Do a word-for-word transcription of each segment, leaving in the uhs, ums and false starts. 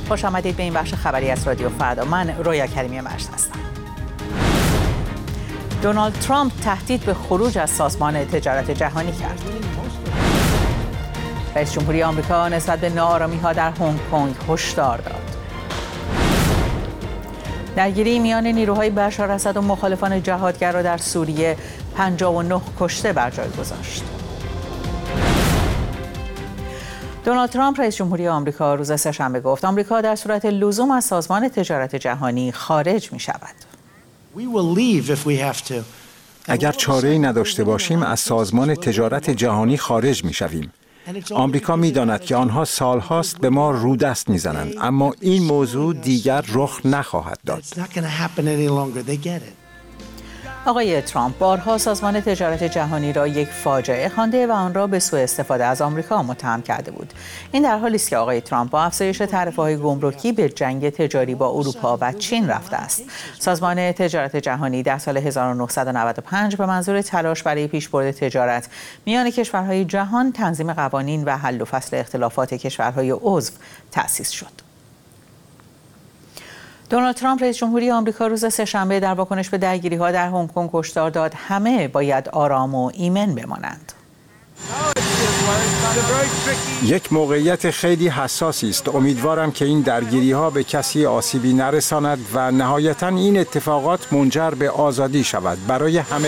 خوش آمدید به این بخش خبری از رادیو فردا. من رویا کریمی مجد هستم. دونالد ترامپ تهدید به خروج از سازمان تجارت جهانی کرد. رئیس جمهوری آمریکا نسبت به ناآرامی‌ها در هنگ کنگ هشدار داد. درگیری میان نیروهای بشار اسد و مخالفان جهادگر را در سوریه پنجاه و نه کشته بر جای گذاشت. دونالد ترامپ رئیس جمهوری آمریکا روز سه‌شنبه گفت آمریکا در صورت لزوم از سازمان تجارت جهانی خارج می شود. اگر چاره‌ای نداشته باشیم از سازمان تجارت جهانی خارج می شویم. آمریکا می داند که آنها سالهاست به ما رودست می زنند، اما این موضوع دیگر رخ نخواهد داد. آقای ترامپ بارها سازمان تجارت جهانی را یک فاجعه خوانده و آن را به سوء استفاده از آمریکا متهم کرده بود. این در حالی است که آقای ترامپ با افزایش تعرفه‌های گمرکی به جنگ تجاری با اروپا و چین رفته است. سازمان تجارت جهانی در سال هزار و نهصد و نود و پنج به منظور تلاش برای پیشبرد تجارت میان کشورهای جهان، تنظیم قوانین و حل و فصل اختلافات کشورهای عضو تأسیس شد. دونالد ترامپ رئیس جمهوری آمریکا روز سه‌شنبه در واکنش به درگیری‌ها در هنگ کنگ هشدار داد همه باید آرام و ایمن بمانند. یک موقعیت خیلی حساسی است. امیدوارم که این درگیری‌ها به کسی آسیبی نرساند و نهایتاً این اتفاقات منجر به آزادی شود برای همه.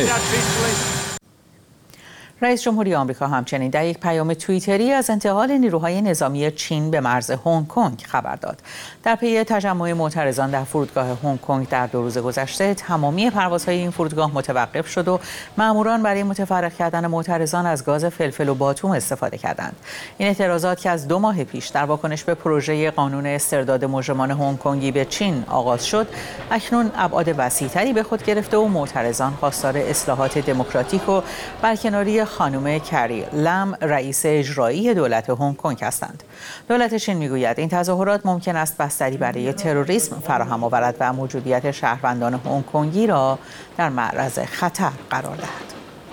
رئیس جمهوری آمریکا همچنین در یک پیام توییتری از انتقال نیروهای نظامی چین به مرز هنگ کنگ خبر داد. در پی تجمع معترضان در فرودگاه هنگ کنگ در دو روز گذشته تمامی پروازهای این فرودگاه متوقف شد و ماموران برای متفرق کردن معترضان از گاز فلفل و باتوم استفاده کردند. این اعتراضات که از دو ماه پیش در واکنش به پروژه قانون استرداد مجرمان هنگ کنگی به چین آغاز شد، اکنون ابعاد وسیع‌تری به خود گرفته و معترضان خواستار اصلاحات دموکراتیک و برکناری خانم کری لم رئیس اجرایی دولت هنگ کنگ هستند. دولت چین میگوید این تظاهرات ممکن است بستری برای تروریسم فراهم آورد و موجودیت شهروندان هنگ کنگی را در معرض خطر قرار دهد.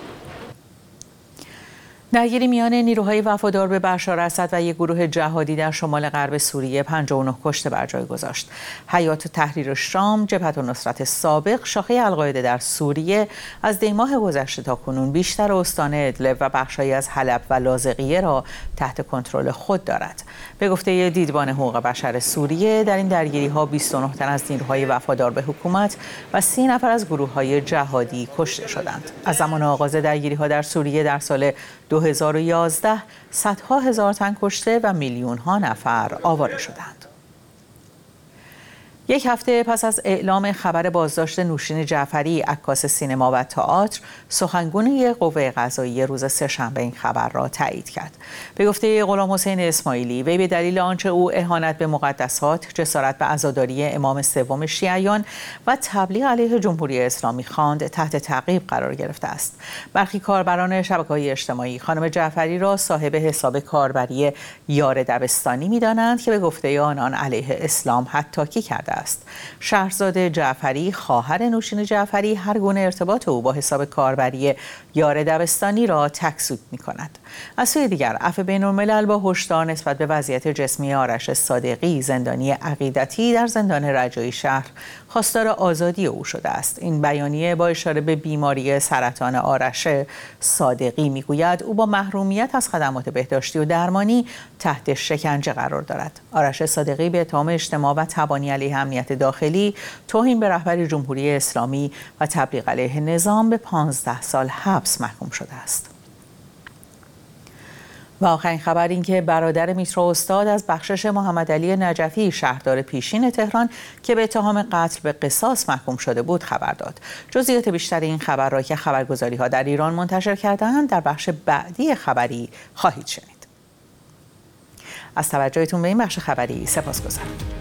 درگیری میان نیروهای وفادار به بشار اسد و یک گروه جهادی در شمال غرب سوریه پنجاه و نه کشته بر جای گذاشت. حیات تحریر شام، جبهت النصرت سابق، شاخه القاعده در سوریه از دیماه گذشته تا کنون بیشتر استان ادلب و بخش‌هایی از حلب و لاذقیه را تحت کنترل خود دارد. به گفته دیدبان حقوق بشر سوریه، در این درگیری‌ها بیست و نه تن از نیروهای وفادار به حکومت و سی نفر از گروه‌های جهادی کشته شدند. از زمان آغاز درگیری‌ها در سوریه در سال دو هزار و یازده صدها هزار تن کشته و میلیون‌ها نفر آواره شدند. یک هفته پس از اعلام خبر بازداشت نوشین جعفری، عکاس سینما و تئاتر، سخنگوی قوه قضاییه روز سه‌شنبه این خبر را تایید کرد. به گفته غلامحسین اسماعیلی، وی به دلیل آنچه او اهانت به مقدسات، جسارت به عزاداری امام سوم شیعیان و تبلیغ علیه جمهوری اسلامی خواند، تحت تعقیب قرار گرفته است. برخی کاربران شبکه‌های اجتماعی خانم جعفری را صاحب حساب کاربری یار دبستانی می‌دانند که به گفته آنان علیه اسلام حطاکی کرده است. شهرزاد جعفری، خواهر نوشین جعفری، هر گونه ارتباط او با حساب کاربری یار دبستانی را تکذیب می‌کند. از سوی دیگر، عفو بین‌الملل با هشدار نسبت به وضعیت جسمی آرش صادقی، زندانی عقیدتی در زندان رجایی شهر، خواستار آزادی او شده است. این بیانیه با اشاره به بیماری سرطان آرش صادقی میگوید او با محرومیت از خدمات بهداشتی و درمانی تحت شکنجه قرار دارد. آرش صادقی به اتهام اجتماع و تبانی علیه امنیت داخلی، توهین به رهبر جمهوری اسلامی و تبلیغ علیه نظام به پانزده سال حبس محکوم شده است. و آخرین خبر این که برادر میترا استاد از بخشش محمدعلی نجفی، شهردار پیشین تهران که به اتهام قتل به قصاص محکوم شده بود، خبر داد. جزئیات بیشتر این خبر را که خبرگزاری‌ها در ایران منتشر کرده‌اند در بخش بعدی خبری خواهید شنید. از توجهتون به این بخش خبری سپاسگزارم.